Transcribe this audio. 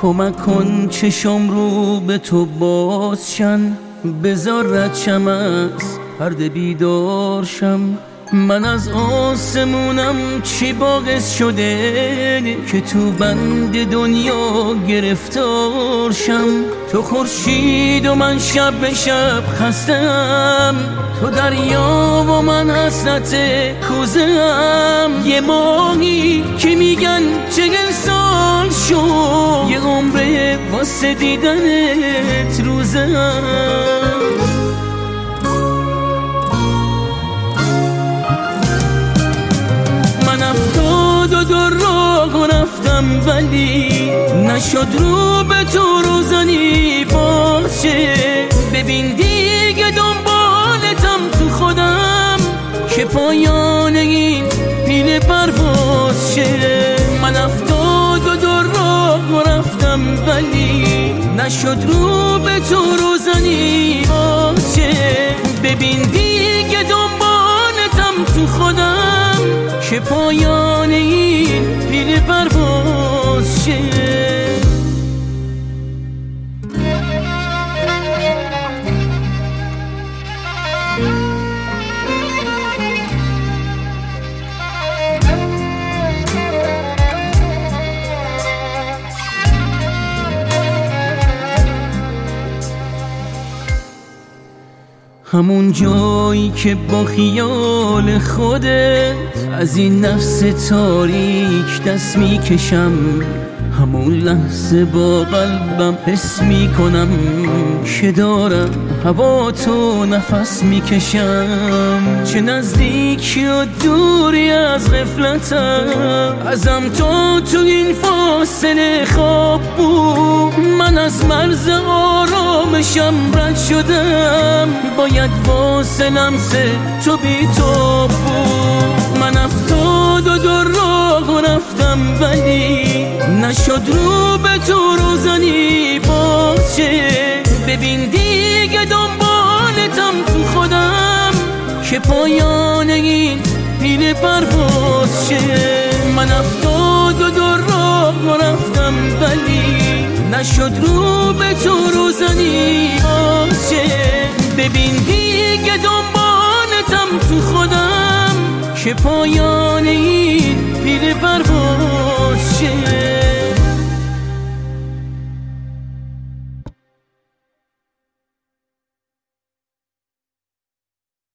کمک کن چشم رو به تو بازشن، بذار ردشم از پرده بیدارشم. من از آسمونم چی باعث شده که تو بند دنیا گرفتارشم؟ تو خورشید و من شب به شب خستم، تو دریا و من حسرت کوزه‌ام. یه ماهی که میگن 40 سال شد، یه عمره واسه دیدنت روزه‌ام. من 72 راه رفتم ولی نشد رو به تو روزنی باشه. ببین دیگه دنبالتم تو خودم که پایان این پیل پرواز شه. من 72 راه رفتم ولی نشد رو به تو روزنی باشه. ببین دیگه دنبالتم تو خودم که پایان این پیل پرواز شه. همون جایی که با خیال خودت از این نفس تاریک دست میکشم، همون لحظه با قلبم حس میکنم که دارم هوا تو نفس میکشم. چه نزدیکی و دوری از غفلتم، ازم تو این فاصله خواب بود. من از مرز آرامشم رد شدم، باید واسه لمس تو بی تو بود. من 72 راه رفتم ولی نشد رو به تو روزنی باشه. ببین دیگه دنبالتم تو خودم که پایان این پیل پرواز شه. من 72 راه رفتم ولی نشد رو به تو روزنی باشه. ببین دیگه دنبالتم تو خودم که پایان این پیل پرواز